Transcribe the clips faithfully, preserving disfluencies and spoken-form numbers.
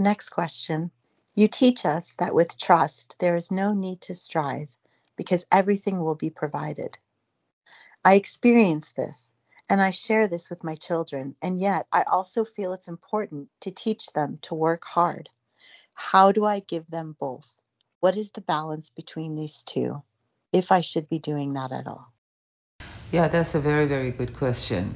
next question, you teach us that with trust, there is no need to strive because everything will be provided. I experience this and I share this with my children, and yet I also feel it's important to teach them to work hard. How do I give them both? What is the balance between these two, if I should be doing that at all? Yeah, that's a very, very good question.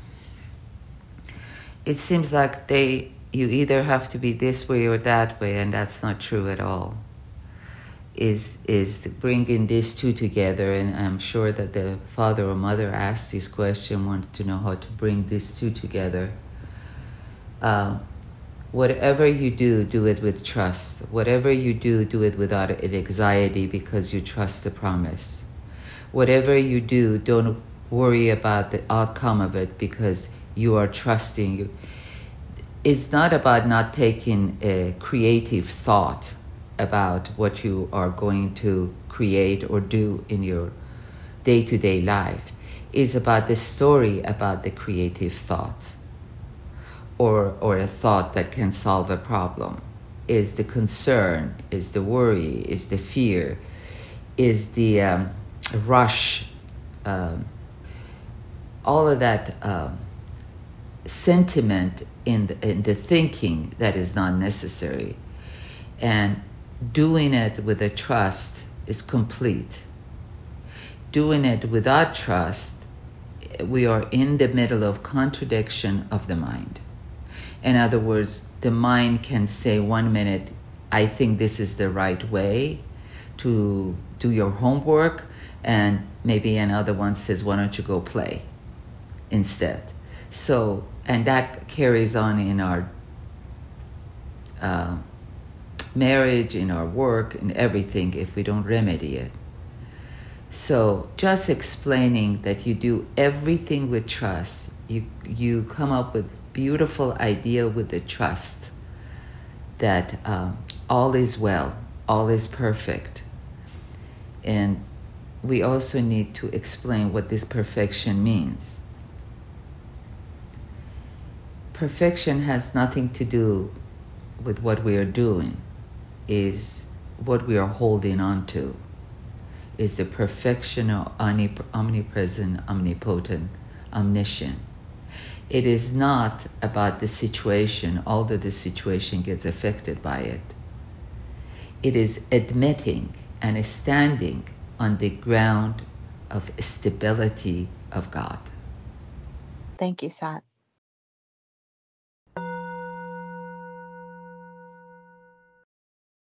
It seems like they you either have to be this way or that way, and that's not true at all. Is is bringing these two together, and I'm sure that the father or mother asked this question, wanted to know how to bring these two together. Uh, whatever you do, do it with trust. Whatever you do, do it without anxiety because you trust the promise. Whatever you do, don't worry about the outcome of it because you are trusting. You. It's not about not taking a creative thought about what you are going to create or do in your day-to-day life. It's about the story about the creative thought or, or a thought that can solve a problem. Is the concern, is the worry, is the fear, is the um, rush, um, all of that um, sentiment in the, in the thinking that is not necessary. And doing it with a trust is complete. Doing it without trust, we are in the middle of contradiction of the mind. In other words, the mind can say one minute, I think this is the right way to do your homework, and maybe another one says, why don't you go play instead? So, and that carries on in our uh, marriage, in our work, in everything if we don't remedy it. So just explaining that you do everything with trust, you you come up with beautiful idea with the trust that um, all is well, all is perfect. And we also need to explain what this perfection means. Perfection has nothing to do with what we are doing, is what we are holding on to, is the perfection of omnipresent, omnipotent, omniscient. It is not about the situation, although the situation gets affected by it. It is admitting and standing on the ground of stability of God. Thank you, Sat.